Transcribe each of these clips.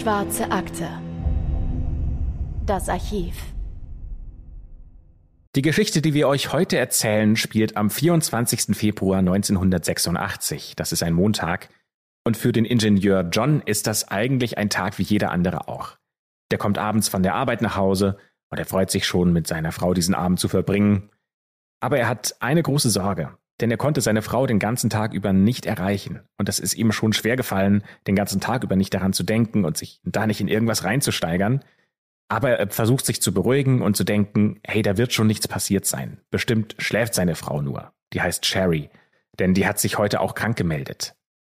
Schwarze Akte. Das Archiv. Die Geschichte, die wir euch heute erzählen, spielt am 24. Februar 1986. Das ist ein Montag. Und für den Ingenieur John ist das eigentlich ein Tag wie jeder andere auch. Der kommt abends von der Arbeit nach Hause und er freut sich schon, mit seiner Frau diesen Abend zu verbringen. Aber er hat eine große Sorge, denn er konnte seine Frau den ganzen Tag über nicht erreichen. Und es ist ihm schon schwer gefallen, den ganzen Tag über nicht daran zu denken und sich da nicht in irgendwas reinzusteigern. Aber er versucht sich zu beruhigen und zu denken, hey, da wird schon nichts passiert sein. Bestimmt schläft seine Frau nur. Die heißt Sherry, denn die hat sich heute auch krank gemeldet.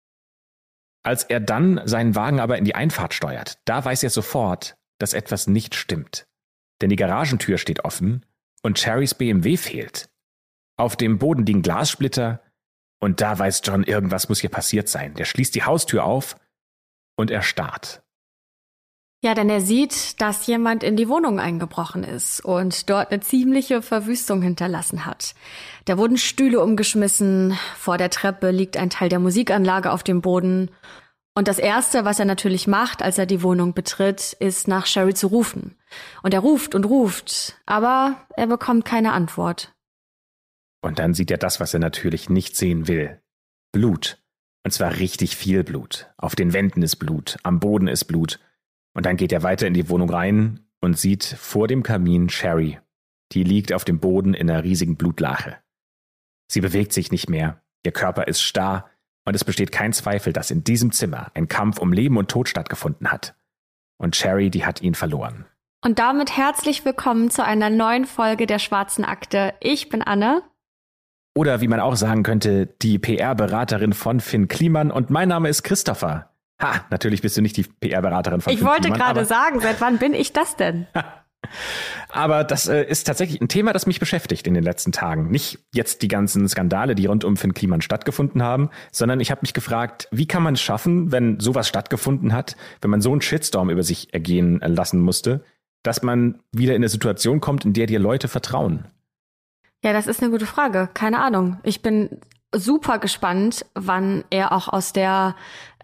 Als er dann seinen Wagen aber in die Einfahrt steuert, da weiß er sofort, dass etwas nicht stimmt. Denn die Garagentür steht offen und Sherrys BMW fehlt. Auf dem Boden liegen Glassplitter und da weiß John, irgendwas muss hier passiert sein. Der schließt die Haustür auf und erstarrt. Ja, denn er sieht, dass jemand in die Wohnung eingebrochen ist und dort eine ziemliche Verwüstung hinterlassen hat. Da wurden Stühle umgeschmissen, vor der Treppe liegt ein Teil der Musikanlage auf dem Boden. Und das Erste, was er natürlich macht, als er die Wohnung betritt, ist nach Sherry zu rufen. Und er ruft und ruft, aber er bekommt keine Antwort. Und dann sieht er das, was er natürlich nicht sehen will. Blut. Und zwar richtig viel Blut. Auf den Wänden ist Blut, am Boden ist Blut. Und dann geht er weiter in die Wohnung rein und sieht vor dem Kamin Sherry. Die liegt auf dem Boden in einer riesigen Blutlache. Sie bewegt sich nicht mehr, ihr Körper ist starr und es besteht kein Zweifel, dass in diesem Zimmer ein Kampf um Leben und Tod stattgefunden hat. Und Sherry, die hat ihn verloren. Und damit herzlich willkommen zu einer neuen Folge der Schwarzen Akte. Ich bin Anne. Oder wie man auch sagen könnte, die PR-Beraterin von Finn Kliman und mein Name ist Christopher. Ha, natürlich bist du nicht die PR-Beraterin von Finn Kliman. Ich wollte gerade sagen, seit wann bin ich das denn? Aber das ist tatsächlich ein Thema, das mich beschäftigt in den letzten Tagen. Nicht jetzt die ganzen Skandale, die rund um Finn Kliman stattgefunden haben, sondern ich habe mich gefragt, wie kann man es schaffen, wenn sowas stattgefunden hat, wenn man so einen Shitstorm über sich ergehen lassen musste, dass man wieder in eine Situation kommt, in der dir Leute vertrauen? Ja, das ist eine gute Frage. Keine Ahnung. Ich bin super gespannt, wann er auch aus der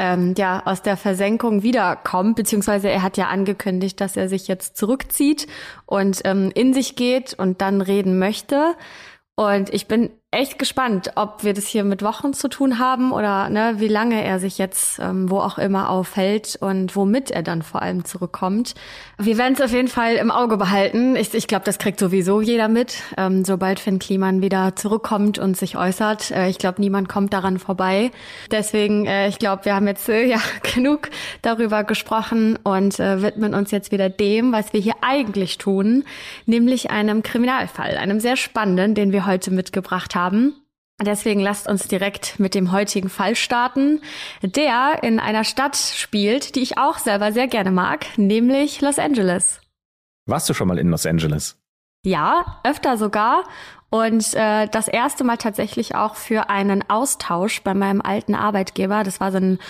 Versenkung wiederkommt, beziehungsweise er hat ja angekündigt, dass er sich jetzt zurückzieht und in sich geht und dann reden möchte. Und ich bin echt gespannt, ob wir das hier mit Wochen zu tun haben oder wie lange er sich jetzt wo auch immer aufhält und womit er dann vor allem zurückkommt. Wir werden es auf jeden Fall im Auge behalten. Ich glaube, das kriegt sowieso jeder mit, sobald Finn Kliman wieder zurückkommt und sich äußert. Ich glaube, niemand kommt daran vorbei. Deswegen, ich glaube, wir haben jetzt genug darüber gesprochen und widmen uns jetzt wieder dem, was wir hier eigentlich tun, nämlich einem Kriminalfall, einem sehr spannenden, den wir heute mitgebracht haben. Deswegen lasst uns direkt mit dem heutigen Fall starten, der in einer Stadt spielt, die ich auch selber sehr gerne mag, nämlich Los Angeles. Warst du schon mal in Los Angeles? Ja, öfter sogar. Und das erste Mal tatsächlich auch für einen Austausch bei meinem alten Arbeitgeber. Das war so ein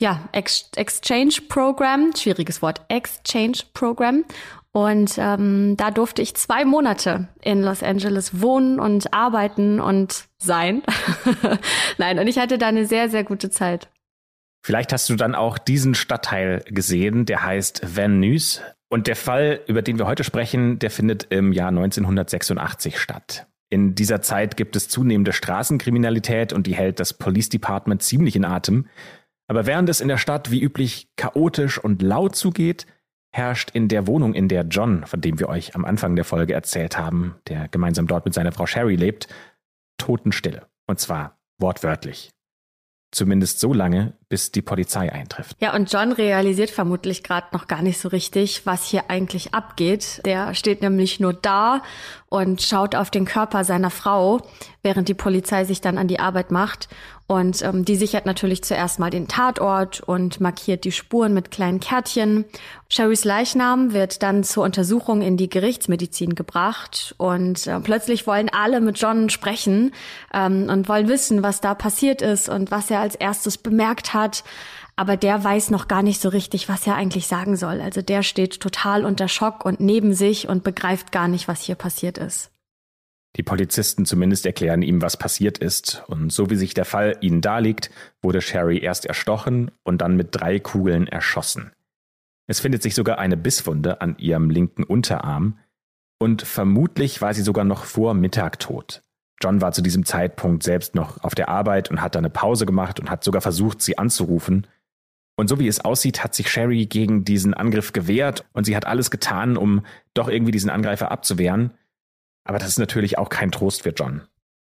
Exchange-Programm, schwieriges Wort, Exchange-Programm. Und da durfte ich 2 Monate in Los Angeles wohnen und arbeiten und sein. Nein, und ich hatte da eine sehr, sehr gute Zeit. Vielleicht hast du dann auch diesen Stadtteil gesehen, der heißt Van Nuys. Und der Fall, über den wir heute sprechen, der findet im Jahr 1986 statt. In dieser Zeit gibt es zunehmende Straßenkriminalität und die hält das Police Department ziemlich in Atem. Aber während es in der Stadt wie üblich chaotisch und laut zugeht, herrscht in der Wohnung, in der John, von dem wir euch am Anfang der Folge erzählt haben, der gemeinsam dort mit seiner Frau Sherry lebt, Totenstille. Und zwar wortwörtlich. Zumindest so lange, bis die Polizei eintrifft. Ja, und John realisiert vermutlich gerade noch gar nicht so richtig, was hier eigentlich abgeht. Der steht nämlich nur da und schaut auf den Körper seiner Frau, während die Polizei sich dann an die Arbeit macht. Und die sichert natürlich zuerst mal den Tatort und markiert die Spuren mit kleinen Kärtchen. Sherrys Leichnam wird dann zur Untersuchung in die Gerichtsmedizin gebracht. Und plötzlich wollen alle mit John sprechen und wollen wissen, was da passiert ist und was er als erstes bemerkt hat. Aber der weiß noch gar nicht so richtig, was er eigentlich sagen soll. Also der steht total unter Schock und neben sich und begreift gar nicht, was hier passiert ist. Die Polizisten zumindest erklären ihm, was passiert ist. Und so wie sich der Fall ihnen darlegt, wurde Sherry erst erstochen und dann mit 3 Kugeln erschossen. Es findet sich sogar eine Bisswunde an ihrem linken Unterarm und vermutlich war sie sogar noch vor Mittag tot. John war zu diesem Zeitpunkt selbst noch auf der Arbeit und hat da eine Pause gemacht und hat sogar versucht, sie anzurufen. Und so wie es aussieht, hat sich Sherry gegen diesen Angriff gewehrt und sie hat alles getan, um doch irgendwie diesen Angreifer abzuwehren. Aber das ist natürlich auch kein Trost für John.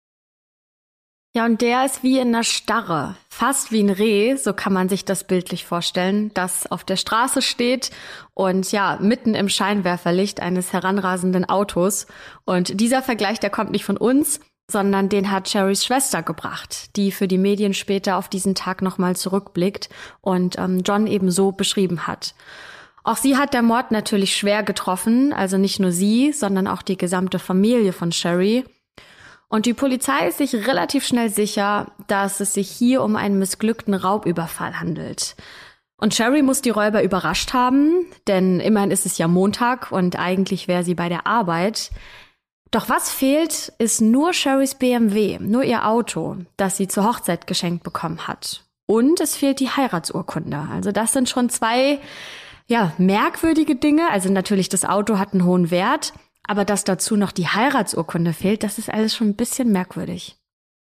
Ja, und der ist wie in einer Starre, fast wie ein Reh, so kann man sich das bildlich vorstellen, das auf der Straße steht und ja, mitten im Scheinwerferlicht eines heranrasenden Autos. Und dieser Vergleich, der kommt nicht von uns, sondern den hat Sherrys Schwester gebracht, die für die Medien später auf diesen Tag nochmal zurückblickt und John eben so beschrieben hat. Auch sie hat der Mord natürlich schwer getroffen, also nicht nur sie, sondern auch die gesamte Familie von Sherry. Und die Polizei ist sich relativ schnell sicher, dass es sich hier um einen missglückten Raubüberfall handelt. Und Sherry muss die Räuber überrascht haben, denn immerhin ist es ja Montag und eigentlich wäre sie bei der Arbeit. Doch was fehlt, ist nur Sherrys BMW, nur ihr Auto, das sie zur Hochzeit geschenkt bekommen hat. Und es fehlt die Heiratsurkunde. Also das sind schon zwei, merkwürdige Dinge. Also natürlich, das Auto hat einen hohen Wert, aber dass dazu noch die Heiratsurkunde fehlt, das ist alles schon ein bisschen merkwürdig.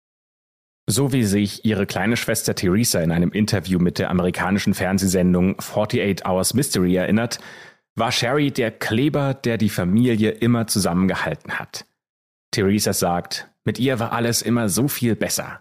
So wie sich ihre kleine Schwester Teresa in einem Interview mit der amerikanischen Fernsehsendung 48 Hours Mystery erinnert, war Sherry der Kleber, der die Familie immer zusammengehalten hat. Teresa sagt, mit ihr war alles immer so viel besser.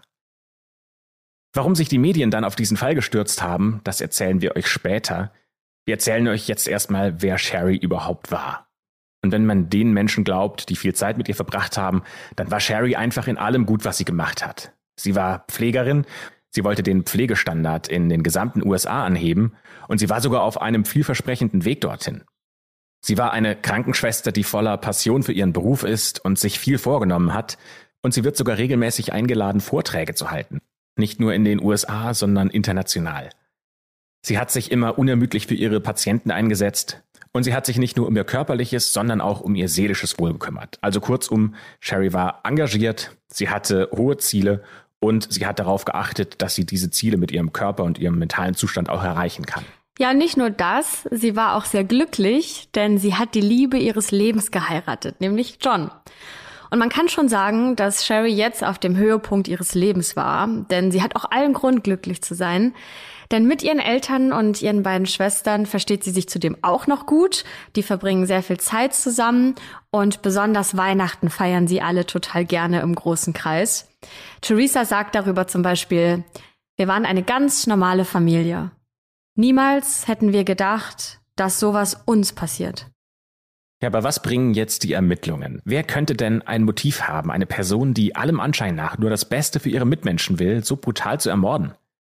Warum sich die Medien dann auf diesen Fall gestürzt haben, das erzählen wir euch später. Wir erzählen euch jetzt erstmal, wer Sherry überhaupt war. Und wenn man den Menschen glaubt, die viel Zeit mit ihr verbracht haben, dann war Sherry einfach in allem gut, was sie gemacht hat. Sie war Pflegerin, sie wollte den Pflegestandard in den gesamten USA anheben und sie war sogar auf einem vielversprechenden Weg dorthin. Sie war eine Krankenschwester, die voller Passion für ihren Beruf ist und sich viel vorgenommen hat und sie wird sogar regelmäßig eingeladen, Vorträge zu halten. Nicht nur in den USA, sondern international. Sie hat sich immer unermüdlich für ihre Patienten eingesetzt und sie hat sich nicht nur um ihr körperliches, sondern auch um ihr seelisches Wohl gekümmert. Also kurzum, Sherry war engagiert, sie hatte hohe Ziele und sie hat darauf geachtet, dass sie diese Ziele mit ihrem Körper und ihrem mentalen Zustand auch erreichen kann. Ja, nicht nur das, sie war auch sehr glücklich, denn sie hat die Liebe ihres Lebens geheiratet, nämlich John. Und man kann schon sagen, dass Sherry jetzt auf dem Höhepunkt ihres Lebens war, denn sie hat auch allen Grund, glücklich zu sein. Denn mit ihren Eltern und ihren beiden Schwestern versteht sie sich zudem auch noch gut. Die verbringen sehr viel Zeit zusammen und besonders Weihnachten feiern sie alle total gerne im großen Kreis. Teresa sagt darüber zum Beispiel, wir waren eine ganz normale Familie. Niemals hätten wir gedacht, dass sowas uns passiert. Ja, aber was bringen jetzt die Ermittlungen? Wer könnte denn ein Motiv haben, eine Person, die allem Anschein nach nur das Beste für ihre Mitmenschen will, so brutal zu ermorden?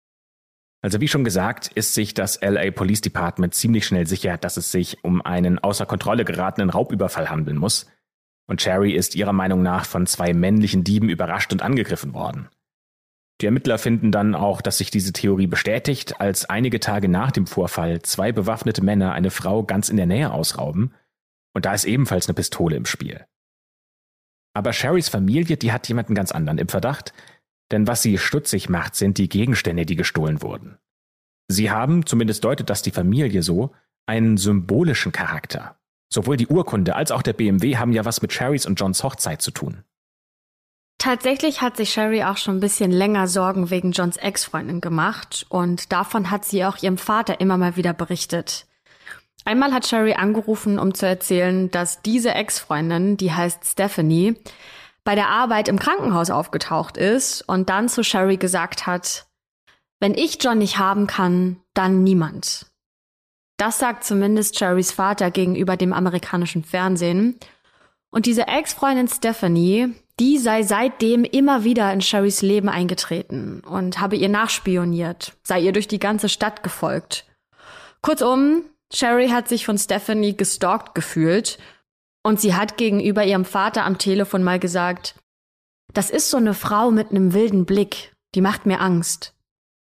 Also wie schon gesagt, ist sich das LA Police Department ziemlich schnell sicher, dass es sich um einen außer Kontrolle geratenen Raubüberfall handeln muss. Und Sherry ist ihrer Meinung nach von zwei männlichen Dieben überrascht und angegriffen worden. Die Ermittler finden dann auch, dass sich diese Theorie bestätigt, als einige Tage nach dem Vorfall zwei bewaffnete Männer eine Frau ganz in der Nähe ausrauben. Und da ist ebenfalls eine Pistole im Spiel. Aber Sherrys Familie, die hat jemanden ganz anderen im Verdacht, denn was sie stutzig macht, sind die Gegenstände, die gestohlen wurden. Sie haben, zumindest deutet das die Familie so, einen symbolischen Charakter. Sowohl die Urkunde als auch der BMW haben ja was mit Sherrys und Johns Hochzeit zu tun. Tatsächlich hat sich Sherry auch schon ein bisschen länger Sorgen wegen Johns Ex-Freundin gemacht und davon hat sie auch ihrem Vater immer mal wieder berichtet. Einmal hat Sherry angerufen, um zu erzählen, dass diese Ex-Freundin, die heißt Stephanie, bei der Arbeit im Krankenhaus aufgetaucht ist und dann zu Sherry gesagt hat, wenn ich John nicht haben kann, dann niemand. Das sagt zumindest Sherrys Vater gegenüber dem amerikanischen Fernsehen. Und diese Ex-Freundin Stephanie, die sei seitdem immer wieder in Sherrys Leben eingetreten und habe ihr nachspioniert, sei ihr durch die ganze Stadt gefolgt. Kurzum, Sherry hat sich von Stephanie gestalkt gefühlt und sie hat gegenüber ihrem Vater am Telefon mal gesagt, das ist so eine Frau mit einem wilden Blick, die macht mir Angst.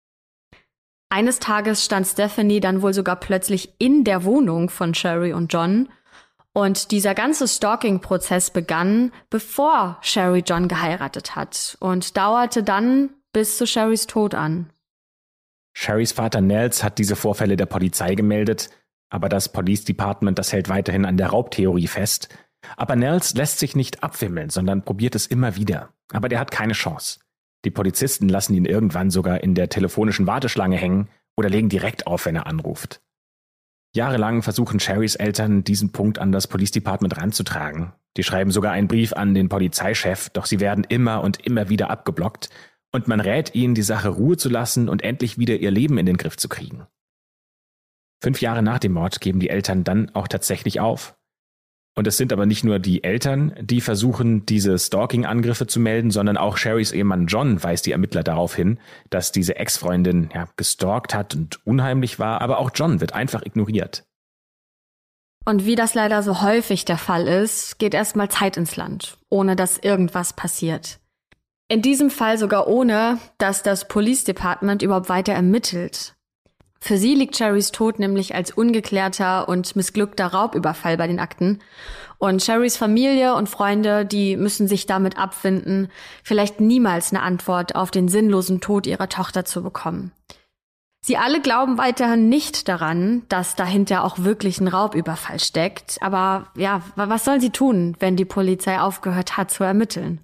Eines Tages stand Stephanie dann wohl sogar plötzlich in der Wohnung von Sherry und John und dieser ganze Stalking-Prozess begann, bevor Sherry John geheiratet hat und dauerte dann bis zu Sherrys Tod an. Sherrys Vater Nels hat diese Vorfälle der Polizei gemeldet Aber das Police Department, das hält weiterhin an der Raubtheorie fest. Aber Nels lässt sich nicht abwimmeln, sondern probiert es immer wieder. Aber der hat keine Chance. Die Polizisten lassen ihn irgendwann sogar in der telefonischen Warteschlange hängen oder legen direkt auf, wenn er anruft. Jahrelang versuchen Sherrys Eltern, diesen Punkt an das Police Department ranzutragen. Die schreiben sogar einen Brief an den Polizeichef, doch sie werden immer und immer wieder abgeblockt und man rät ihnen, die Sache Ruhe zu lassen und endlich wieder ihr Leben in den Griff zu kriegen. 5 Jahre nach dem Mord geben die Eltern dann auch tatsächlich auf. Und es sind aber nicht nur die Eltern, die versuchen, diese Stalking-Angriffe zu melden, sondern auch Sherrys Ehemann John weist die Ermittler darauf hin, dass diese Ex-Freundin gestalkt hat und unheimlich war, aber auch John wird einfach ignoriert. Und wie das leider so häufig der Fall ist, geht erstmal Zeit ins Land, ohne dass irgendwas passiert. In diesem Fall sogar ohne, dass das Police Department überhaupt weiter ermittelt. Für sie liegt Sherrys Tod nämlich als ungeklärter und missglückter Raubüberfall bei den Akten. Und Sherrys Familie und Freunde, die müssen sich damit abfinden, vielleicht niemals eine Antwort auf den sinnlosen Tod ihrer Tochter zu bekommen. Sie alle glauben weiterhin nicht daran, dass dahinter auch wirklich ein Raubüberfall steckt. Aber ja, was sollen sie tun, wenn die Polizei aufgehört hat zu ermitteln?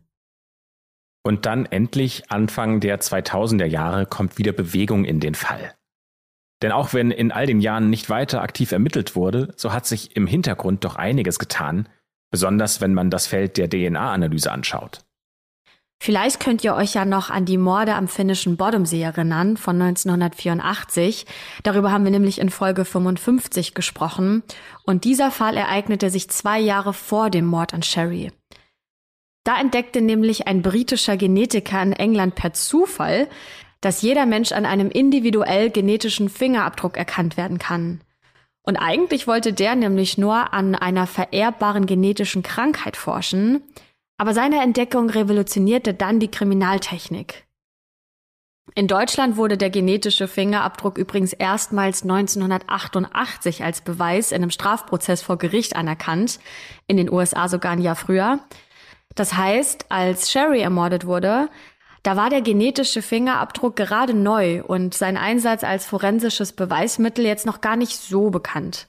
Und dann endlich, Anfang der 2000er Jahre, kommt wieder Bewegung in den Fall. Denn auch wenn in all den Jahren nicht weiter aktiv ermittelt wurde, so hat sich im Hintergrund doch einiges getan, besonders wenn man das Feld der DNA-Analyse anschaut. Vielleicht könnt ihr euch ja noch an die Morde am finnischen Boddomsee erinnern von 1984. Darüber haben wir nämlich in Folge 55 gesprochen. Und dieser Fall ereignete sich 2 Jahre vor dem Mord an Sherry. Da entdeckte nämlich ein britischer Genetiker in England per Zufall, dass jeder Mensch an einem individuell genetischen Fingerabdruck erkannt werden kann. Und eigentlich wollte der nämlich nur an einer vererbbaren genetischen Krankheit forschen, aber seine Entdeckung revolutionierte dann die Kriminaltechnik. In Deutschland wurde der genetische Fingerabdruck übrigens erstmals 1988 als Beweis in einem Strafprozess vor Gericht anerkannt, in den USA sogar ein Jahr früher. Das heißt, als Sherry ermordet wurde, da war der genetische Fingerabdruck gerade neu und sein Einsatz als forensisches Beweismittel jetzt noch gar nicht so bekannt.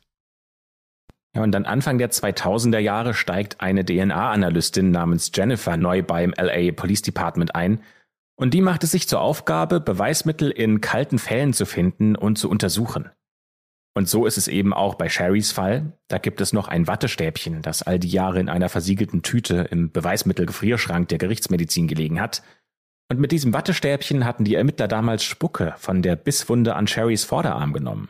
Ja, und dann Anfang der 2000er Jahre steigt eine DNA-Analystin namens Jennifer neu beim LA Police Department ein und die macht es sich zur Aufgabe, Beweismittel in kalten Fällen zu finden und zu untersuchen. Und so ist es eben auch bei Sherrys Fall. Da gibt es noch ein Wattestäbchen, das all die Jahre in einer versiegelten Tüte im Beweismittelgefrierschrank der Gerichtsmedizin gelegen hat. Und mit diesem Wattestäbchen hatten die Ermittler damals Spucke von der Bisswunde an Sherrys Vorderarm genommen.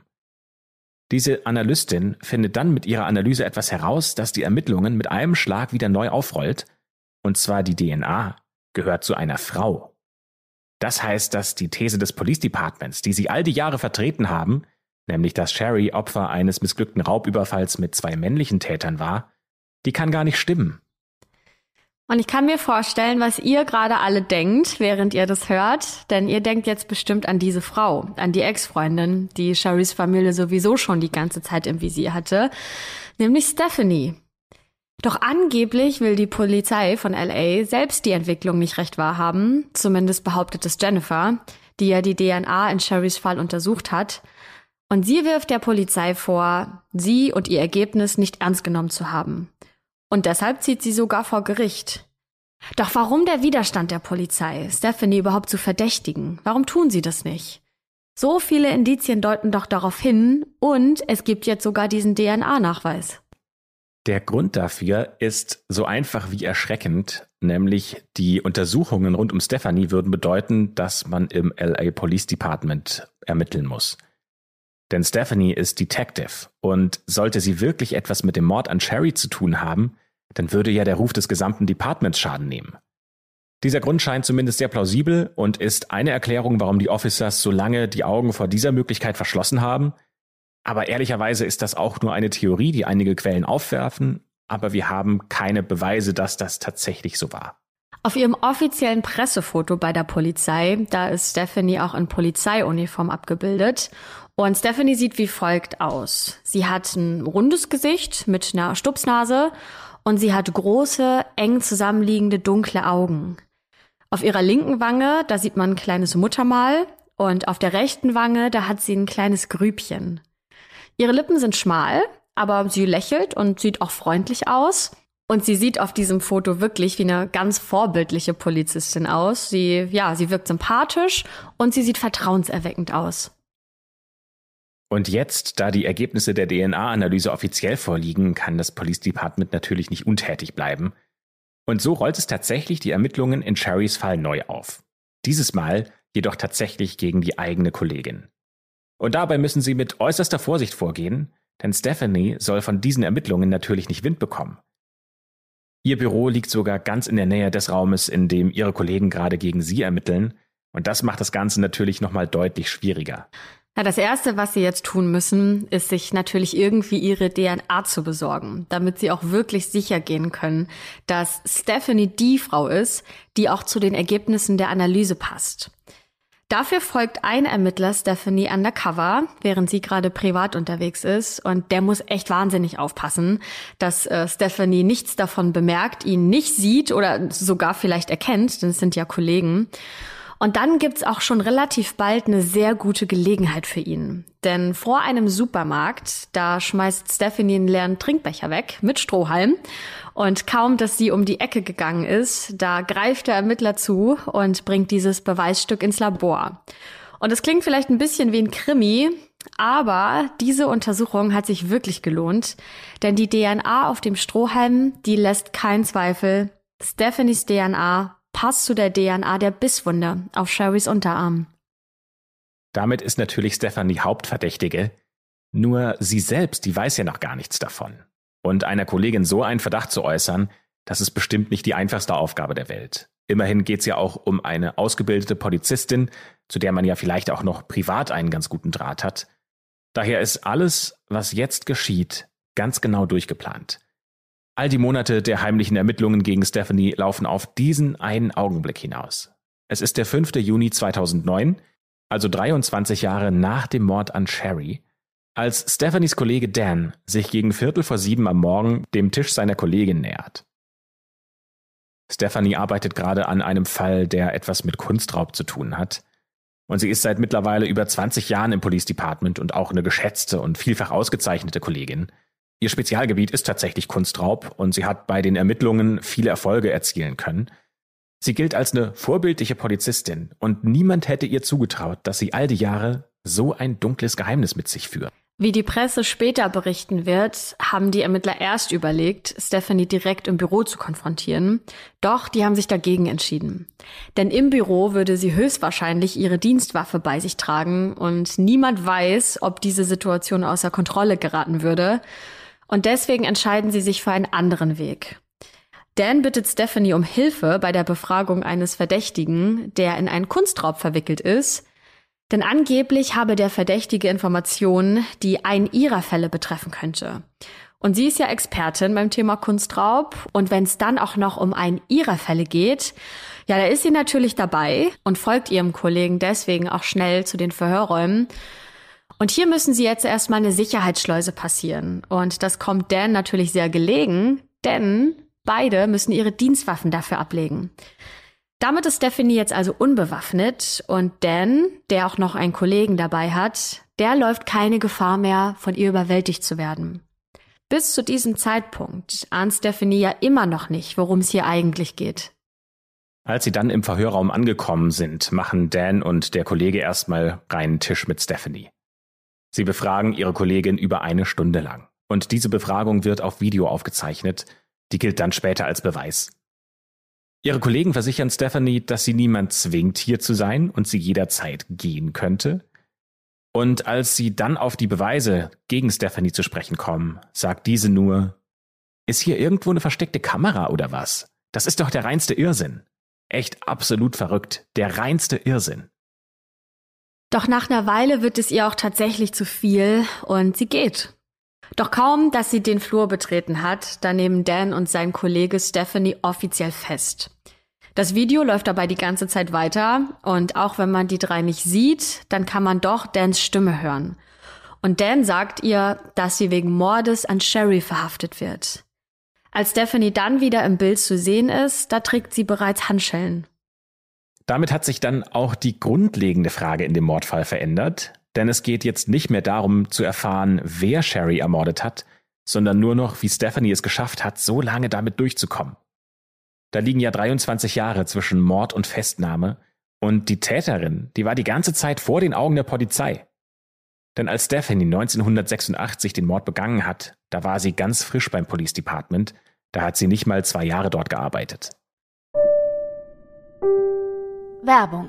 Diese Analystin findet dann mit ihrer Analyse etwas heraus, das die Ermittlungen mit einem Schlag wieder neu aufrollt. Und zwar die DNA gehört zu einer Frau. Das heißt, dass die These des Police Departments, die sie all die Jahre vertreten haben, nämlich dass Sherry Opfer eines missglückten Raubüberfalls mit 2 männlichen Tätern war, die kann gar nicht stimmen. Und ich kann mir vorstellen, was ihr gerade alle denkt, während ihr das hört, denn ihr denkt jetzt bestimmt an diese Frau, an die Ex-Freundin, die Sherrys Familie sowieso schon die ganze Zeit im Visier hatte, nämlich Stephanie. Doch angeblich will die Polizei von LA selbst die Entwicklung nicht recht wahrhaben, zumindest behauptet es Jennifer, die ja die DNA in Sherrys Fall untersucht hat. Und sie wirft der Polizei vor, sie und ihr Ergebnis nicht ernst genommen zu haben. Und deshalb zieht sie sogar vor Gericht. Doch warum der Widerstand der Polizei, Stephanie überhaupt zu verdächtigen? Warum tun sie das nicht? So viele Indizien deuten doch darauf hin und es gibt jetzt sogar diesen DNA-Nachweis. Der Grund dafür ist so einfach wie erschreckend, nämlich die Untersuchungen rund um Stephanie würden bedeuten, dass man im LA Police Department ermitteln muss. Denn Stephanie ist Detective und sollte sie wirklich etwas mit dem Mord an Sherry zu tun haben, dann würde ja der Ruf des gesamten Departments Schaden nehmen. Dieser Grund scheint zumindest sehr plausibel und ist eine Erklärung, warum die Officers so lange die Augen vor dieser Möglichkeit verschlossen haben. Aber ehrlicherweise ist das auch nur eine Theorie, die einige Quellen aufwerfen, aber wir haben keine Beweise, dass das tatsächlich so war. Auf ihrem offiziellen Pressefoto bei der Polizei, da ist Stephanie auch in Polizeiuniform abgebildet. Und Stephanie sieht wie folgt aus. Sie hat ein rundes Gesicht mit einer Stupsnase und sie hat große, eng zusammenliegende, dunkle Augen. Auf ihrer linken Wange, da sieht man ein kleines Muttermal und auf der rechten Wange, da hat sie ein kleines Grübchen. Ihre Lippen sind schmal, aber sie lächelt und sieht auch freundlich aus. Und sie sieht auf diesem Foto wirklich wie eine ganz vorbildliche Polizistin aus. Sie wirkt sympathisch und sie sieht vertrauenserweckend aus. Und jetzt, da die Ergebnisse der DNA-Analyse offiziell vorliegen, kann das Police Department natürlich nicht untätig bleiben. Und so rollt es tatsächlich die Ermittlungen in Sherrys Fall neu auf. Dieses Mal jedoch tatsächlich gegen die eigene Kollegin. Und dabei müssen sie mit äußerster Vorsicht vorgehen, denn Stephanie soll von diesen Ermittlungen natürlich nicht Wind bekommen. Ihr Büro liegt sogar ganz in der Nähe des Raumes, in dem ihre Kollegen gerade gegen sie ermitteln. Und das macht das Ganze natürlich nochmal deutlich schwieriger. Na, das Erste, was sie jetzt tun müssen, ist sich natürlich irgendwie ihre DNA zu besorgen, damit sie auch wirklich sicher gehen können, dass Stephanie die Frau ist, die auch zu den Ergebnissen der Analyse passt. Dafür folgt ein Ermittler Stephanie undercover, während sie gerade privat unterwegs ist. Und der muss echt wahnsinnig aufpassen, dass Stephanie nichts davon bemerkt, ihn nicht sieht oder sogar vielleicht erkennt, denn es sind ja Kollegen. Und dann gibt's auch schon relativ bald eine sehr gute Gelegenheit für ihn. Denn vor einem Supermarkt, da schmeißt Stephanie einen leeren Trinkbecher weg mit Strohhalm. Und kaum, dass sie um die Ecke gegangen ist, da greift der Ermittler zu und bringt dieses Beweisstück ins Labor. Und es klingt vielleicht ein bisschen wie ein Krimi, aber diese Untersuchung hat sich wirklich gelohnt. Denn die DNA auf dem Strohhalm, die lässt keinen Zweifel. Stephanies DNA passt zu der DNA der Bisswunde auf Sherrys Unterarm. Damit ist natürlich Stephanie Hauptverdächtige. Nur sie selbst, die weiß ja noch gar nichts davon. Und einer Kollegin so einen Verdacht zu äußern, das ist bestimmt nicht die einfachste Aufgabe der Welt. Immerhin geht es ja auch um eine ausgebildete Polizistin, zu der man ja vielleicht auch noch privat einen ganz guten Draht hat. Daher ist alles, was jetzt geschieht, ganz genau durchgeplant. All die Monate der heimlichen Ermittlungen gegen Stephanie laufen auf diesen einen Augenblick hinaus. Es ist der 5. Juni 2009, also 23 Jahre nach dem Mord an Sherry, als Stephanies Kollege Dan sich gegen 6:15 am Morgen dem Tisch seiner Kollegin nähert. Stephanie arbeitet gerade an einem Fall, der etwas mit Kunstraub zu tun hat. Und sie ist seit mittlerweile über 20 Jahren im Police Department und auch eine geschätzte und vielfach ausgezeichnete Kollegin. Ihr Spezialgebiet ist tatsächlich Kunstraub und sie hat bei den Ermittlungen viele Erfolge erzielen können. Sie gilt als eine vorbildliche Polizistin und niemand hätte ihr zugetraut, dass sie all die Jahre so ein dunkles Geheimnis mit sich führt. Wie die Presse später berichten wird, haben die Ermittler erst überlegt, Stephanie direkt im Büro zu konfrontieren. Doch die haben sich dagegen entschieden. Denn im Büro würde sie höchstwahrscheinlich ihre Dienstwaffe bei sich tragen und niemand weiß, ob diese Situation außer Kontrolle geraten würde. Und deswegen entscheiden sie sich für einen anderen Weg. Dan bittet Stephanie um Hilfe bei der Befragung eines Verdächtigen, der in einen Kunstraub verwickelt ist. Denn angeblich habe der Verdächtige Informationen, die einen ihrer Fälle betreffen könnte. Und sie ist ja Expertin beim Thema Kunstraub. Und wenn es dann auch noch um einen ihrer Fälle geht, ja, da ist sie natürlich dabei und folgt ihrem Kollegen deswegen auch schnell zu den Verhörräumen. Und hier müssen sie jetzt erstmal eine Sicherheitsschleuse passieren. Und das kommt Dan natürlich sehr gelegen, denn beide müssen ihre Dienstwaffen dafür ablegen. Damit ist Stephanie jetzt also unbewaffnet und Dan, der auch noch einen Kollegen dabei hat, der läuft keine Gefahr mehr, von ihr überwältigt zu werden. Bis zu diesem Zeitpunkt ahnt Stephanie ja immer noch nicht, worum es hier eigentlich geht. Als sie dann im Verhörraum angekommen sind, machen Dan und der Kollege erstmal reinen Tisch mit Stephanie. Sie befragen ihre Kollegin über 1 Stunde lang. Und diese Befragung wird auf Video aufgezeichnet. Die gilt dann später als Beweis. Ihre Kollegen versichern Stephanie, dass sie niemand zwingt, hier zu sein und sie jederzeit gehen könnte. Und als sie dann auf die Beweise gegen Stephanie zu sprechen kommen, sagt diese nur, ist hier irgendwo eine versteckte Kamera oder was? Das ist doch der reinste Irrsinn. Echt absolut verrückt. Der reinste Irrsinn. Doch nach einer Weile wird es ihr auch tatsächlich zu viel und sie geht. Doch kaum, dass sie den Flur betreten hat, da nehmen Dan und sein Kollege Stephanie offiziell fest. Das Video läuft dabei die ganze Zeit weiter und auch wenn man die drei nicht sieht, dann kann man doch Dans Stimme hören. Und Dan sagt ihr, dass sie wegen Mordes an Sherry verhaftet wird. Als Stephanie dann wieder im Bild zu sehen ist, da trägt sie bereits Handschellen. Damit hat sich dann auch die grundlegende Frage in dem Mordfall verändert, denn es geht jetzt nicht mehr darum zu erfahren, wer Sherry ermordet hat, sondern nur noch, wie Stephanie es geschafft hat, so lange damit durchzukommen. Da liegen ja 23 Jahre zwischen Mord und Festnahme und die Täterin, die war die ganze Zeit vor den Augen der Polizei. Denn als Stephanie 1986 den Mord begangen hat, da war sie ganz frisch beim Police Department, da hat sie nicht mal 2 Jahre dort gearbeitet. Werbung.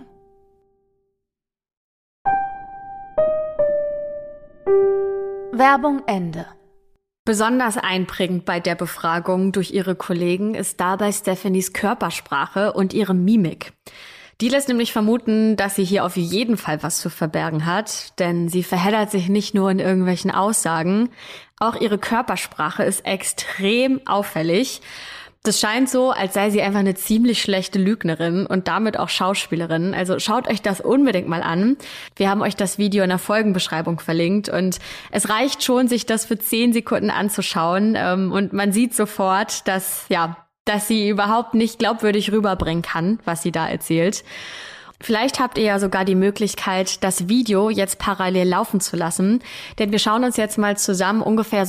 Werbung Ende. Besonders einprägend bei der Befragung durch ihre Kollegen ist dabei Stephanies Körpersprache und ihre Mimik. Die lässt nämlich vermuten, dass sie hier auf jeden Fall was zu verbergen hat, denn sie verheddert sich nicht nur in irgendwelchen Aussagen, auch ihre Körpersprache ist extrem auffällig. Das scheint so, als sei sie einfach eine ziemlich schlechte Lügnerin und damit auch Schauspielerin. Also schaut euch das unbedingt mal an. Wir haben euch das Video in der Folgenbeschreibung verlinkt und es reicht schon, sich das für 10 Sekunden anzuschauen und man sieht sofort, dass sie überhaupt nicht glaubwürdig rüberbringen kann, was sie da erzählt. Vielleicht habt ihr ja sogar die Möglichkeit, das Video jetzt parallel laufen zu lassen, denn wir schauen uns jetzt mal zusammen ungefähr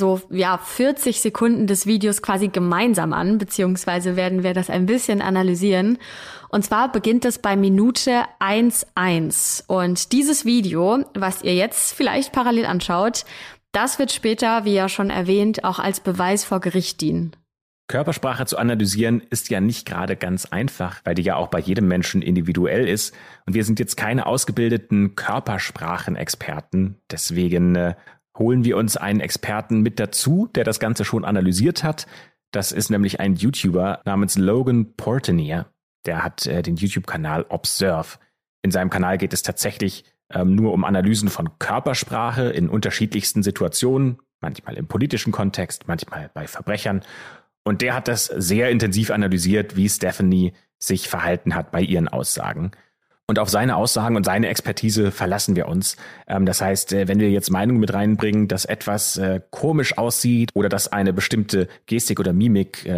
40 Sekunden des Videos quasi gemeinsam an, beziehungsweise werden wir das ein bisschen analysieren. Und zwar beginnt es bei Minute 1:1 und dieses Video, was ihr jetzt vielleicht parallel anschaut, das wird später, wie ja schon erwähnt, auch als Beweis vor Gericht dienen. Körpersprache zu analysieren ist ja nicht gerade ganz einfach, weil die ja auch bei jedem Menschen individuell ist. Und wir sind jetzt keine ausgebildeten Körpersprachenexperten. Deswegen holen wir uns einen Experten mit dazu, der das Ganze schon analysiert hat. Das ist nämlich ein YouTuber namens Logan Portenier. Der hat den YouTube-Kanal Observe. In seinem Kanal geht es tatsächlich nur um Analysen von Körpersprache in unterschiedlichsten Situationen, manchmal im politischen Kontext, manchmal bei Verbrechern. Und der hat das sehr intensiv analysiert, wie Stephanie sich verhalten hat bei ihren Aussagen. Und auf seine Aussagen und seine Expertise verlassen wir uns. Das heißt, wenn wir jetzt Meinungen mit reinbringen, dass etwas komisch aussieht oder dass eine bestimmte Gestik oder Mimik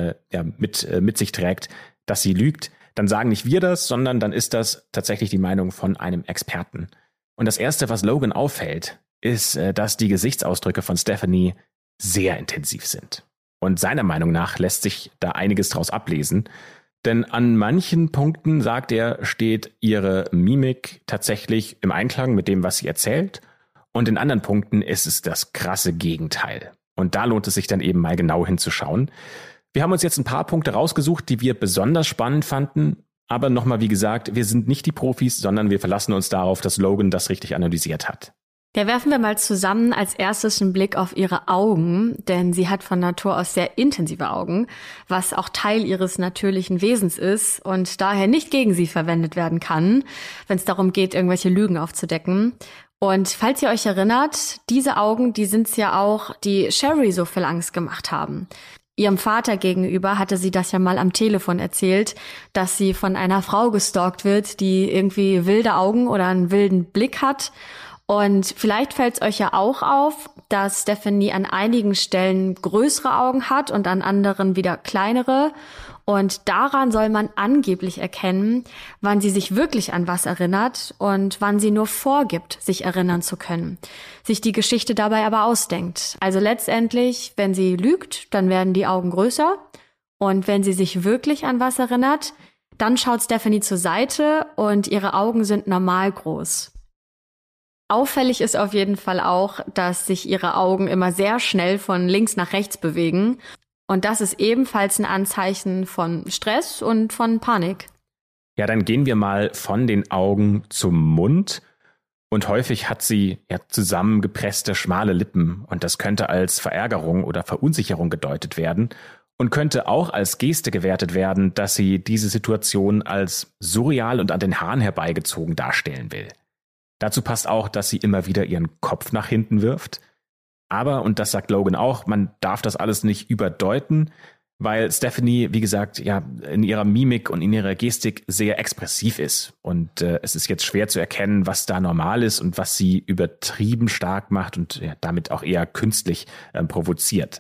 mit sich trägt, dass sie lügt, dann sagen nicht wir das, sondern dann ist das tatsächlich die Meinung von einem Experten. Und das Erste, was Logan auffällt, ist, dass die Gesichtsausdrücke von Stephanie sehr intensiv sind. Und seiner Meinung nach lässt sich da einiges draus ablesen. Denn an manchen Punkten, sagt er, steht ihre Mimik tatsächlich im Einklang mit dem, was sie erzählt. Und in anderen Punkten ist es das krasse Gegenteil. Und da lohnt es sich dann eben mal genau hinzuschauen. Wir haben uns jetzt ein paar Punkte rausgesucht, die wir besonders spannend fanden. Aber nochmal, wie gesagt, wir sind nicht die Profis, sondern wir verlassen uns darauf, dass Logan das richtig analysiert hat. Ja, werfen wir mal zusammen als erstes einen Blick auf ihre Augen, denn sie hat von Natur aus sehr intensive Augen, was auch Teil ihres natürlichen Wesens ist und daher nicht gegen sie verwendet werden kann, wenn es darum geht, irgendwelche Lügen aufzudecken. Und falls ihr euch erinnert, diese Augen, die sind's ja auch, die Sherry so viel Angst gemacht haben. Ihrem Vater gegenüber hatte sie das ja mal am Telefon erzählt, dass sie von einer Frau gestalkt wird, die irgendwie wilde Augen oder einen wilden Blick hat. Und vielleicht fällt es euch ja auch auf, dass Stephanie an einigen Stellen größere Augen hat und an anderen wieder kleinere. Und daran soll man angeblich erkennen, wann sie sich wirklich an was erinnert und wann sie nur vorgibt, sich erinnern zu können. Sich die Geschichte dabei aber ausdenkt. Also letztendlich, wenn sie lügt, dann werden die Augen größer. Und wenn sie sich wirklich an was erinnert, dann schaut Stephanie zur Seite und ihre Augen sind normal groß. Auffällig ist auf jeden Fall auch, dass sich ihre Augen immer sehr schnell von links nach rechts bewegen. Und das ist ebenfalls ein Anzeichen von Stress und von Panik. Ja, dann gehen wir mal von den Augen zum Mund. Und häufig hat sie zusammengepresste, schmale Lippen. Und das könnte als Verärgerung oder Verunsicherung gedeutet werden. Und könnte auch als Geste gewertet werden, dass sie diese Situation als surreal und an den Haaren herbeigezogen darstellen will. Dazu passt auch, dass sie immer wieder ihren Kopf nach hinten wirft. Aber, und das sagt Logan auch, man darf das alles nicht überdeuten, weil Stephanie, wie gesagt, in ihrer Mimik und in ihrer Gestik sehr expressiv ist. Und es ist jetzt schwer zu erkennen, was da normal ist und was sie übertrieben stark macht und damit auch eher künstlich provoziert.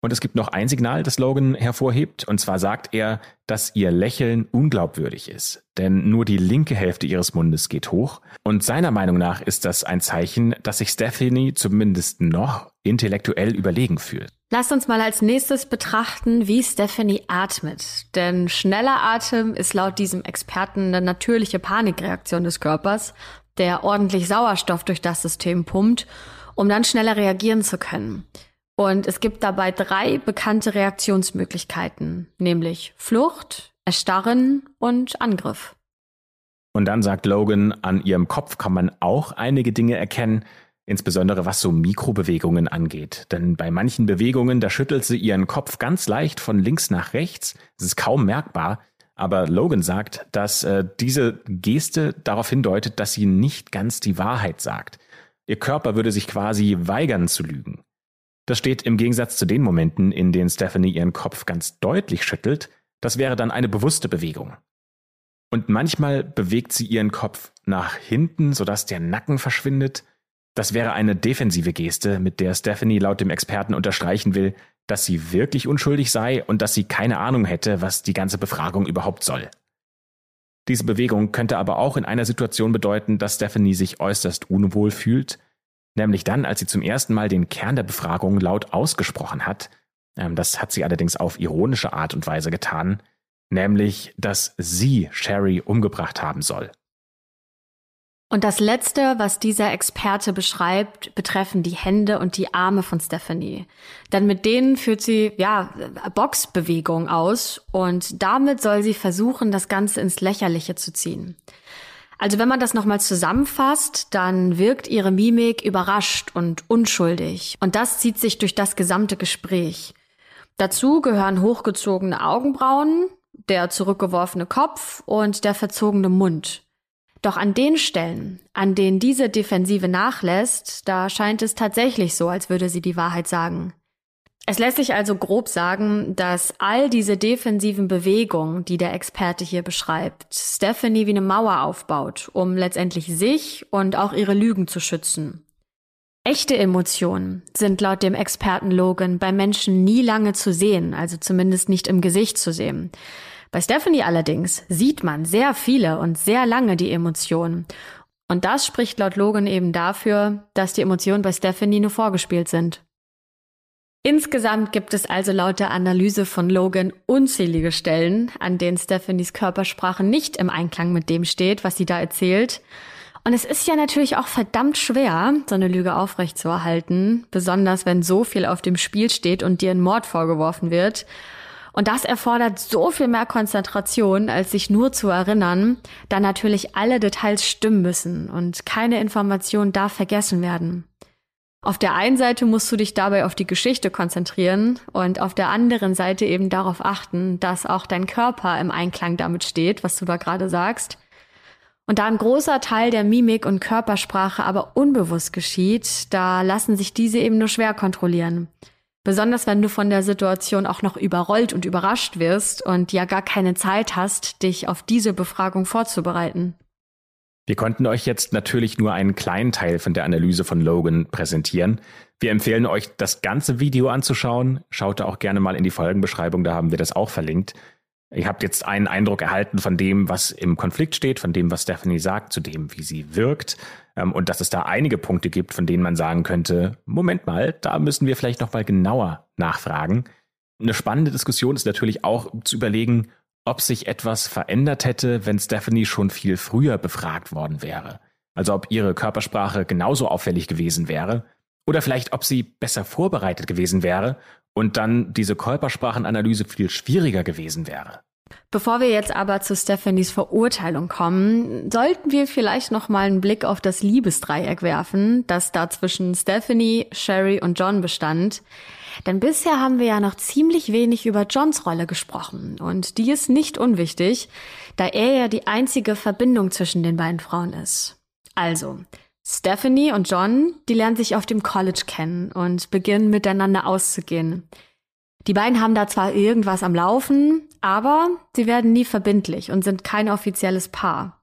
Und es gibt noch ein Signal, das Logan hervorhebt, und zwar sagt er, dass ihr Lächeln unglaubwürdig ist. Denn nur die linke Hälfte ihres Mundes geht hoch. Und seiner Meinung nach ist das ein Zeichen, dass sich Stephanie zumindest noch intellektuell überlegen fühlt. Lasst uns mal als nächstes betrachten, wie Stephanie atmet. Denn schneller Atem ist laut diesem Experten eine natürliche Panikreaktion des Körpers, der ordentlich Sauerstoff durch das System pumpt, um dann schneller reagieren zu können. Und es gibt dabei 3 bekannte Reaktionsmöglichkeiten, nämlich Flucht, Erstarren und Angriff. Und dann sagt Logan, an ihrem Kopf kann man auch einige Dinge erkennen, insbesondere was so Mikrobewegungen angeht. Denn bei manchen Bewegungen, da schüttelt sie ihren Kopf ganz leicht von links nach rechts. Es ist kaum merkbar, aber Logan sagt, dass diese Geste darauf hindeutet, dass sie nicht ganz die Wahrheit sagt. Ihr Körper würde sich quasi weigern zu lügen. Das steht im Gegensatz zu den Momenten, in denen Stephanie ihren Kopf ganz deutlich schüttelt. Das wäre dann eine bewusste Bewegung. Und manchmal bewegt sie ihren Kopf nach hinten, sodass der Nacken verschwindet. Das wäre eine defensive Geste, mit der Stephanie laut dem Experten unterstreichen will, dass sie wirklich unschuldig sei und dass sie keine Ahnung hätte, was die ganze Befragung überhaupt soll. Diese Bewegung könnte aber auch in einer Situation bedeuten, dass Stephanie sich äußerst unwohl fühlt, nämlich dann, als sie zum ersten Mal den Kern der Befragung laut ausgesprochen hat. Das hat sie allerdings auf ironische Art und Weise getan, nämlich, dass sie Sherry umgebracht haben soll. Und das Letzte, was dieser Experte beschreibt, betreffen die Hände und die Arme von Stephanie. Denn mit denen führt sie, Boxbewegungen aus und damit soll sie versuchen, das Ganze ins Lächerliche zu ziehen. Also wenn man das nochmal zusammenfasst, dann wirkt ihre Mimik überrascht und unschuldig. Und das zieht sich durch das gesamte Gespräch. Dazu gehören hochgezogene Augenbrauen, der zurückgeworfene Kopf und der verzogene Mund. Doch an den Stellen, an denen diese Defensive nachlässt, da scheint es tatsächlich so, als würde sie die Wahrheit sagen. Es lässt sich also grob sagen, dass all diese defensiven Bewegungen, die der Experte hier beschreibt, Stephanie wie eine Mauer aufbaut, um letztendlich sich und auch ihre Lügen zu schützen. Echte Emotionen sind laut dem Experten Logan bei Menschen nie lange zu sehen, also zumindest nicht im Gesicht zu sehen. Bei Stephanie allerdings sieht man sehr viele und sehr lange die Emotionen. Und das spricht laut Logan eben dafür, dass die Emotionen bei Stephanie nur vorgespielt sind. Insgesamt gibt es also laut der Analyse von Logan unzählige Stellen, an denen Stephanies Körpersprache nicht im Einklang mit dem steht, was sie da erzählt. Und es ist ja natürlich auch verdammt schwer, so eine Lüge aufrechtzuerhalten, besonders wenn so viel auf dem Spiel steht und dir ein Mord vorgeworfen wird. Und das erfordert so viel mehr Konzentration, als sich nur zu erinnern, da natürlich alle Details stimmen müssen und keine Information darf vergessen werden. Auf der einen Seite musst du dich dabei auf die Geschichte konzentrieren und auf der anderen Seite eben darauf achten, dass auch dein Körper im Einklang damit steht, was du da gerade sagst. Und da ein großer Teil der Mimik und Körpersprache aber unbewusst geschieht, da lassen sich diese eben nur schwer kontrollieren. Besonders wenn du von der Situation auch noch überrollt und überrascht wirst und ja gar keine Zeit hast, dich auf diese Befragung vorzubereiten. Wir konnten euch jetzt natürlich nur einen kleinen Teil von der Analyse von Logan präsentieren. Wir empfehlen euch, das ganze Video anzuschauen. Schaut da auch gerne mal in die Folgenbeschreibung, da haben wir das auch verlinkt. Ihr habt jetzt einen Eindruck erhalten von dem, was im Konflikt steht, von dem, was Stephanie sagt, zu dem, wie sie wirkt. Und dass es da einige Punkte gibt, von denen man sagen könnte, Moment mal, da müssen wir vielleicht noch mal genauer nachfragen. Eine spannende Diskussion ist natürlich auch zu überlegen, ob sich etwas verändert hätte, wenn Stephanie schon viel früher befragt worden wäre. Also ob ihre Körpersprache genauso auffällig gewesen wäre oder vielleicht ob sie besser vorbereitet gewesen wäre und dann diese Körpersprachenanalyse viel schwieriger gewesen wäre. Bevor wir jetzt aber zu Stephanies Verurteilung kommen, sollten wir vielleicht noch mal einen Blick auf das Liebesdreieck werfen, das da zwischen Stephanie, Sherry und John bestand. Denn bisher haben wir ja noch ziemlich wenig über Johns Rolle gesprochen und die ist nicht unwichtig, da er ja die einzige Verbindung zwischen den beiden Frauen ist. Also, Stephanie und John, die lernen sich auf dem College kennen und beginnen miteinander auszugehen. Die beiden haben da zwar irgendwas am Laufen, aber sie werden nie verbindlich und sind kein offizielles Paar.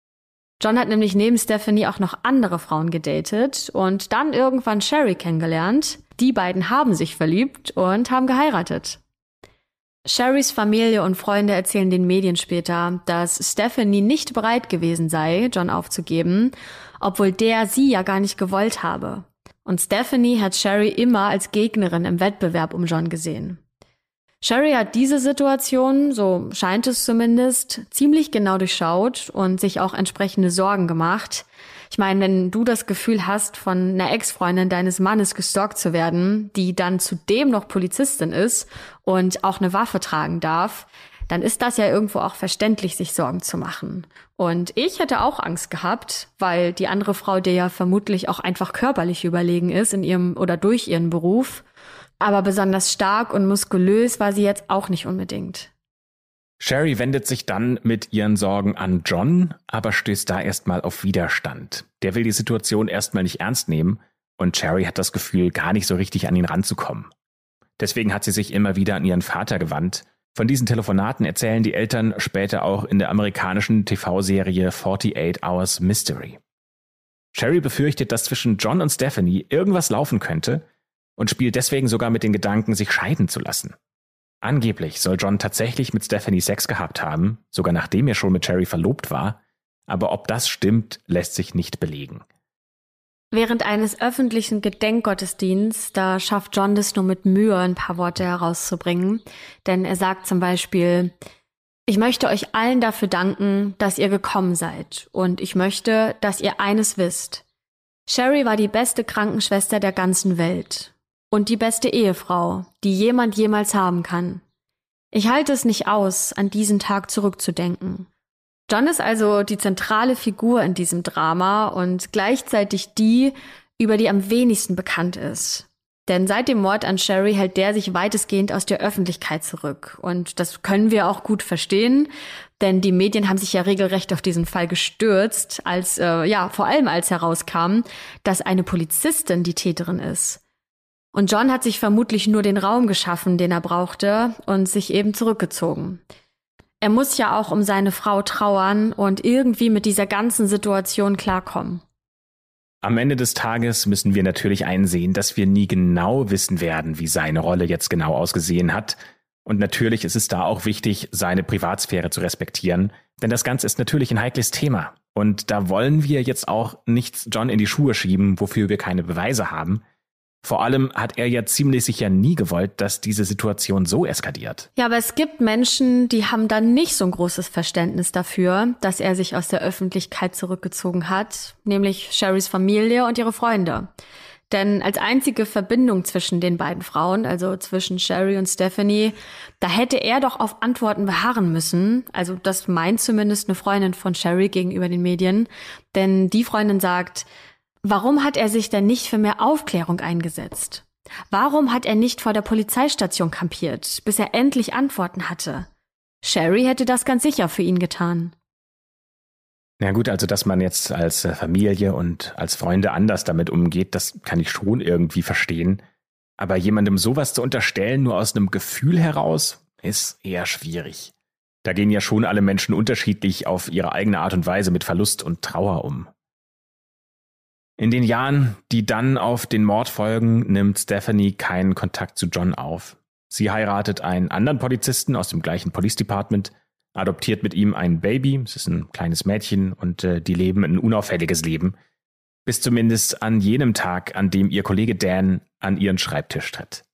John hat nämlich neben Stephanie auch noch andere Frauen gedatet und dann irgendwann Sherry kennengelernt. Die beiden haben sich verliebt und haben geheiratet. Sherrys Familie und Freunde erzählen den Medien später, dass Stephanie nicht bereit gewesen sei, John aufzugeben, obwohl der sie ja gar nicht gewollt habe. Und Stephanie hat Sherry immer als Gegnerin im Wettbewerb um John gesehen. Sherry hat diese Situation, so scheint es zumindest, ziemlich genau durchschaut und sich auch entsprechende Sorgen gemacht. Ich meine, wenn du das Gefühl hast, von einer Ex-Freundin deines Mannes gestalkt zu werden, die dann zudem noch Polizistin ist und auch eine Waffe tragen darf, dann ist das ja irgendwo auch verständlich, sich Sorgen zu machen. Und ich hätte auch Angst gehabt, weil die andere Frau dir ja vermutlich auch einfach körperlich überlegen ist in ihrem oder durch ihren Beruf. Aber besonders stark und muskulös war sie jetzt auch nicht unbedingt. Sherry wendet sich dann mit ihren Sorgen an John, aber stößt da erstmal auf Widerstand. Der will die Situation erstmal nicht ernst nehmen und Sherry hat das Gefühl, gar nicht so richtig an ihn ranzukommen. Deswegen hat sie sich immer wieder an ihren Vater gewandt. Von diesen Telefonaten erzählen die Eltern später auch in der amerikanischen TV-Serie 48 Hours Mystery. Sherry befürchtet, dass zwischen John und Stephanie irgendwas laufen könnte und spielt deswegen sogar mit den Gedanken, sich scheiden zu lassen. Angeblich soll John tatsächlich mit Stephanie Sex gehabt haben, sogar nachdem er schon mit Sherry verlobt war, aber ob das stimmt, lässt sich nicht belegen. Während eines öffentlichen Gedenkgottesdienstes, da schafft John das nur mit Mühe, ein paar Worte herauszubringen, denn er sagt zum Beispiel: Ich möchte euch allen dafür danken, dass ihr gekommen seid und ich möchte, dass ihr eines wisst. Sherry war die beste Krankenschwester der ganzen Welt. Und die beste Ehefrau, die jemand jemals haben kann. Ich halte es nicht aus, an diesen Tag zurückzudenken. John ist also die zentrale Figur in diesem Drama und gleichzeitig die, über die am wenigsten bekannt ist. Denn seit dem Mord an Sherry hält der sich weitestgehend aus der Öffentlichkeit zurück. Und das können wir auch gut verstehen, denn die Medien haben sich ja regelrecht auf diesen Fall gestürzt, vor allem als herauskam, dass eine Polizistin die Täterin ist. Und John hat sich vermutlich nur den Raum geschaffen, den er brauchte, und sich eben zurückgezogen. Er muss ja auch um seine Frau trauern und irgendwie mit dieser ganzen Situation klarkommen. Am Ende des Tages müssen wir natürlich einsehen, dass wir nie genau wissen werden, wie seine Rolle jetzt genau ausgesehen hat. Und natürlich ist es da auch wichtig, seine Privatsphäre zu respektieren, denn das Ganze ist natürlich ein heikles Thema. Und da wollen wir jetzt auch nichts John in die Schuhe schieben, wofür wir keine Beweise haben. Vor allem hat er ja ziemlich sicher nie gewollt, dass diese Situation so eskaliert. Ja, aber es gibt Menschen, die haben dann nicht so ein großes Verständnis dafür, dass er sich aus der Öffentlichkeit zurückgezogen hat, nämlich Sherrys Familie und ihre Freunde. Denn als einzige Verbindung zwischen den beiden Frauen, also zwischen Sherry und Stephanie, da hätte er doch auf Antworten beharren müssen. Also das meint zumindest eine Freundin von Sherry gegenüber den Medien. Denn die Freundin sagt: Warum hat er sich denn nicht für mehr Aufklärung eingesetzt? Warum hat er nicht vor der Polizeistation kampiert, bis er endlich Antworten hatte? Sherry hätte das ganz sicher für ihn getan. Na gut, also dass man jetzt als Familie und als Freunde anders damit umgeht, das kann ich schon irgendwie verstehen. Aber jemandem sowas zu unterstellen, nur aus einem Gefühl heraus, ist eher schwierig. Da gehen ja schon alle Menschen unterschiedlich auf ihre eigene Art und Weise mit Verlust und Trauer um. In den Jahren, die dann auf den Mord folgen, nimmt Stephanie keinen Kontakt zu John auf. Sie heiratet einen anderen Polizisten aus dem gleichen Police Department, adoptiert mit ihm ein Baby, es ist ein kleines Mädchen und die leben ein unauffälliges Leben, bis zumindest an jenem Tag, an dem ihr Kollege Dan an ihren Schreibtisch tritt.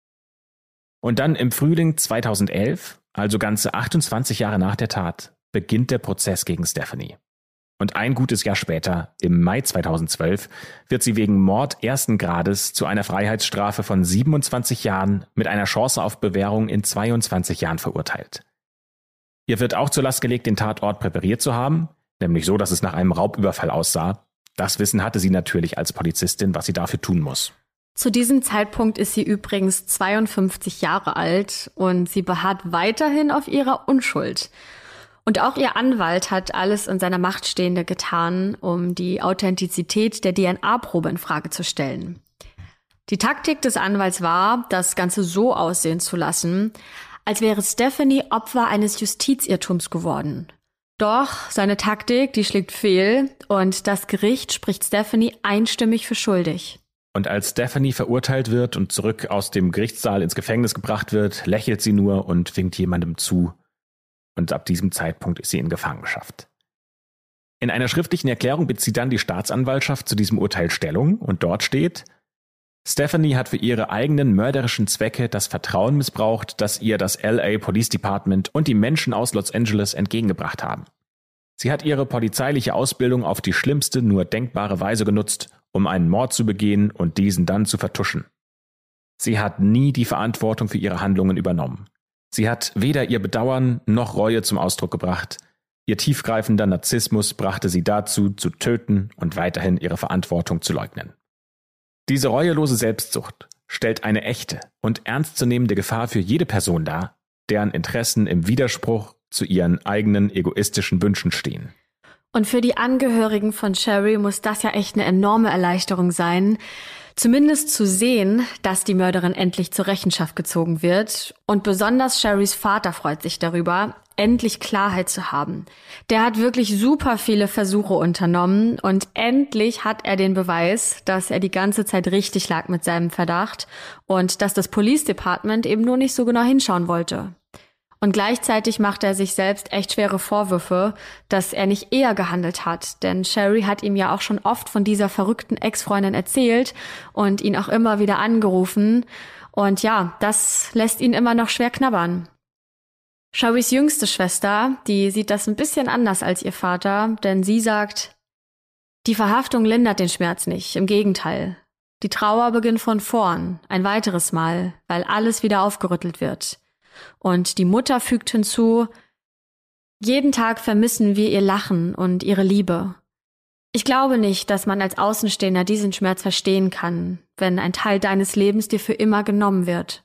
Und dann im Frühling 2011, also ganze 28 Jahre nach der Tat, beginnt der Prozess gegen Stephanie. Und ein gutes Jahr später, im Mai 2012, wird sie wegen Mord ersten Grades zu einer Freiheitsstrafe von 27 Jahren mit einer Chance auf Bewährung in 22 Jahren verurteilt. Ihr wird auch zur Last gelegt, den Tatort präpariert zu haben, nämlich so, dass es nach einem Raubüberfall aussah. Das Wissen hatte sie natürlich als Polizistin, was sie dafür tun muss. Zu diesem Zeitpunkt ist sie übrigens 52 Jahre alt und sie beharrt weiterhin auf ihrer Unschuld. Und auch ihr Anwalt hat alles in seiner Macht Stehende getan, um die Authentizität der DNA-Probe in Frage zu stellen. Die Taktik des Anwalts war, das Ganze so aussehen zu lassen, als wäre Stephanie Opfer eines Justizirrtums geworden. Doch seine Taktik, die schlägt fehl und das Gericht spricht Stephanie einstimmig für schuldig. Und als Stephanie verurteilt wird und zurück aus dem Gerichtssaal ins Gefängnis gebracht wird, lächelt sie nur und winkt jemandem zu. Und ab diesem Zeitpunkt ist sie in Gefangenschaft. In einer schriftlichen Erklärung bezieht dann die Staatsanwaltschaft zu diesem Urteil Stellung und dort steht: Stephanie hat für ihre eigenen mörderischen Zwecke das Vertrauen missbraucht, das ihr das LA Police Department und die Menschen aus Los Angeles entgegengebracht haben. Sie hat ihre polizeiliche Ausbildung auf die schlimmste nur denkbare Weise genutzt, um einen Mord zu begehen und diesen dann zu vertuschen. Sie hat nie die Verantwortung für ihre Handlungen übernommen. Sie hat weder ihr Bedauern noch Reue zum Ausdruck gebracht. Ihr tiefgreifender Narzissmus brachte sie dazu, zu töten und weiterhin ihre Verantwortung zu leugnen. Diese reuelose Selbstsucht stellt eine echte und ernstzunehmende Gefahr für jede Person dar, deren Interessen im Widerspruch zu ihren eigenen egoistischen Wünschen stehen. Und für die Angehörigen von Sherry muss das ja echt eine enorme Erleichterung sein, zumindest zu sehen, dass die Mörderin endlich zur Rechenschaft gezogen wird. Und besonders Sherrys Vater freut sich darüber, endlich Klarheit zu haben. Der hat wirklich super viele Versuche unternommen und endlich hat er den Beweis, dass er die ganze Zeit richtig lag mit seinem Verdacht und dass das Police Department eben nur nicht so genau hinschauen wollte. Und gleichzeitig macht er sich selbst echt schwere Vorwürfe, dass er nicht eher gehandelt hat. Denn Sherry hat ihm ja auch schon oft von dieser verrückten Ex-Freundin erzählt und ihn auch immer wieder angerufen. Und ja, das lässt ihn immer noch schwer knabbern. Sherrys jüngste Schwester, die sieht das ein bisschen anders als ihr Vater, denn sie sagt, die Verhaftung lindert den Schmerz nicht, im Gegenteil. Die Trauer beginnt von vorn, ein weiteres Mal, weil alles wieder aufgerüttelt wird. Und die Mutter fügt hinzu, jeden Tag vermissen wir ihr Lachen und ihre Liebe. Ich glaube nicht, dass man als Außenstehender diesen Schmerz verstehen kann, wenn ein Teil deines Lebens dir für immer genommen wird.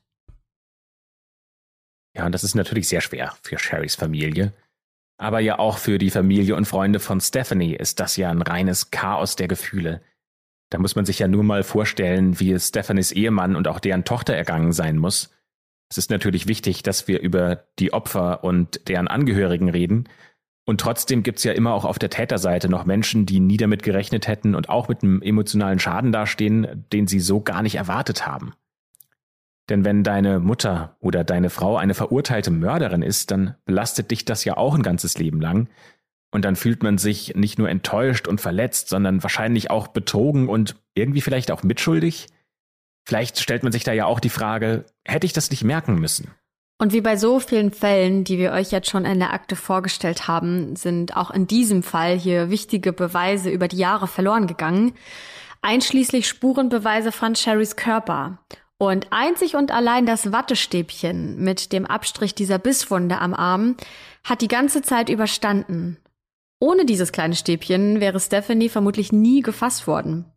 Ja, und das ist natürlich sehr schwer für Sherrys Familie. Aber ja auch für die Familie und Freunde von Stephanie ist das ja ein reines Chaos der Gefühle. Da muss man sich ja nur mal vorstellen, wie es Stephanies Ehemann und auch deren Tochter ergangen sein muss. Es ist natürlich wichtig, dass wir über die Opfer und deren Angehörigen reden. Und trotzdem gibt's ja immer auch auf der Täterseite noch Menschen, die nie damit gerechnet hätten und auch mit einem emotionalen Schaden dastehen, den sie so gar nicht erwartet haben. Denn wenn deine Mutter oder deine Frau eine verurteilte Mörderin ist, dann belastet dich das ja auch ein ganzes Leben lang. Und dann fühlt man sich nicht nur enttäuscht und verletzt, sondern wahrscheinlich auch betrogen und irgendwie vielleicht auch mitschuldig. Vielleicht stellt man sich da ja auch die Frage, hätte ich das nicht merken müssen? Und wie bei so vielen Fällen, die wir euch jetzt schon in der Akte vorgestellt haben, sind auch in diesem Fall hier wichtige Beweise über die Jahre verloren gegangen, einschließlich Spurenbeweise von Sherrys Körper. Und einzig und allein das Wattestäbchen mit dem Abstrich dieser Bisswunde am Arm hat die ganze Zeit überstanden. Ohne dieses kleine Stäbchen wäre Stephanie vermutlich nie gefasst worden.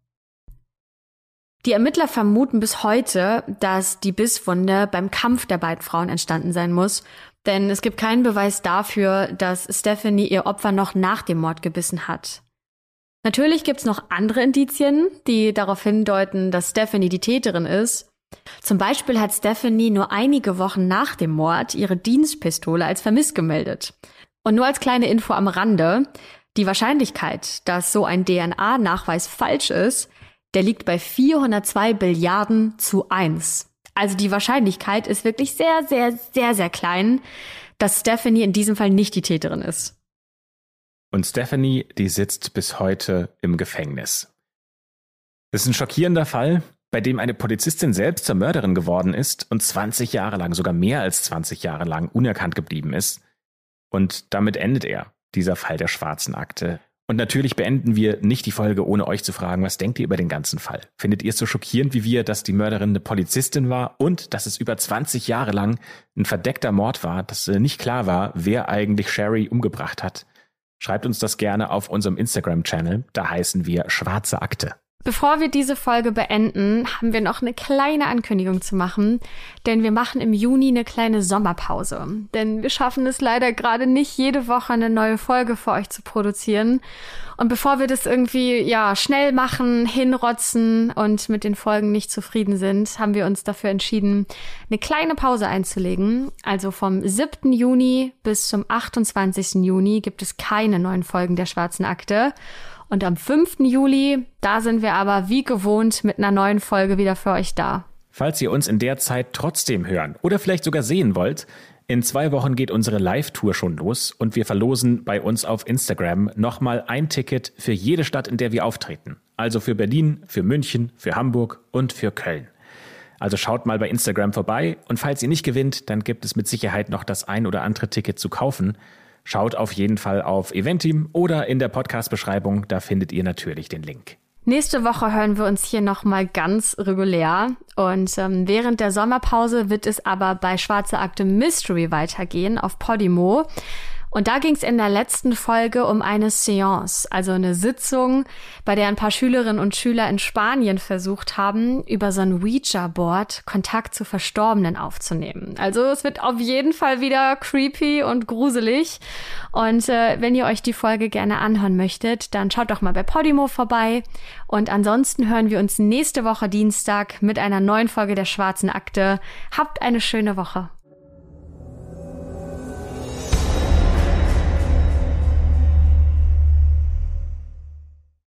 Die Ermittler vermuten bis heute, dass die Bisswunde beim Kampf der beiden Frauen entstanden sein muss, denn es gibt keinen Beweis dafür, dass Stephanie ihr Opfer noch nach dem Mord gebissen hat. Natürlich gibt's noch andere Indizien, die darauf hindeuten, dass Stephanie die Täterin ist. Zum Beispiel hat Stephanie nur einige Wochen nach dem Mord ihre Dienstpistole als vermisst gemeldet. Und nur als kleine Info am Rande, die Wahrscheinlichkeit, dass so ein DNA-Nachweis falsch ist, der liegt bei 402 Billiarden zu 1. Also die Wahrscheinlichkeit ist wirklich sehr, sehr, sehr, sehr klein, dass Stephanie in diesem Fall nicht die Täterin ist. Und Stephanie, die sitzt bis heute im Gefängnis. Das ist ein schockierender Fall, bei dem eine Polizistin selbst zur Mörderin geworden ist und 20 Jahre lang, sogar mehr als 20 Jahre lang unerkannt geblieben ist. Und damit endet er, dieser Fall der schwarzen Akte. Und natürlich beenden wir nicht die Folge, ohne euch zu fragen, was denkt ihr über den ganzen Fall? Findet ihr es so schockierend wie wir, dass die Mörderin eine Polizistin war und dass es über 20 Jahre lang ein verdeckter Mord war, dass nicht klar war, wer eigentlich Sherry umgebracht hat? Schreibt uns das gerne auf unserem Instagram-Channel, da heißen wir Schwarze Akte. Bevor wir diese Folge beenden, haben wir noch eine kleine Ankündigung zu machen, denn wir machen im Juni eine kleine Sommerpause. Denn wir schaffen es leider gerade nicht, jede Woche eine neue Folge für euch zu produzieren. Und bevor wir das irgendwie schnell machen, hinrotzen und mit den Folgen nicht zufrieden sind, haben wir uns dafür entschieden, eine kleine Pause einzulegen. Also vom 7. Juni bis zum 28. Juni gibt es keine neuen Folgen der Schwarzen Akte. Und am 5. Juli, da sind wir aber wie gewohnt mit einer neuen Folge wieder für euch da. Falls ihr uns in der Zeit trotzdem hören oder vielleicht sogar sehen wollt, in 2 Wochen geht unsere Live-Tour schon los und wir verlosen bei uns auf Instagram nochmal ein Ticket für jede Stadt, in der wir auftreten. Also für Berlin, für München, für Hamburg und für Köln. Also schaut mal bei Instagram vorbei und falls ihr nicht gewinnt, dann gibt es mit Sicherheit noch das ein oder andere Ticket zu kaufen. Schaut auf jeden Fall auf Eventim oder in der Podcast-Beschreibung, da findet ihr natürlich den Link. Nächste Woche hören wir uns hier nochmal ganz regulär und während der Sommerpause wird es aber bei Schwarze Akte Mystery weitergehen auf Podimo. Und da ging es in der letzten Folge um eine Seance, also eine Sitzung, bei der ein paar Schülerinnen und Schüler in Spanien versucht haben, über so ein Ouija-Board Kontakt zu Verstorbenen aufzunehmen. Also es wird auf jeden Fall wieder creepy und gruselig. Und wenn ihr euch die Folge gerne anhören möchtet, dann schaut doch mal bei Podimo vorbei. Und ansonsten hören wir uns nächste Woche Dienstag mit einer neuen Folge der Schwarzen Akte. Habt eine schöne Woche.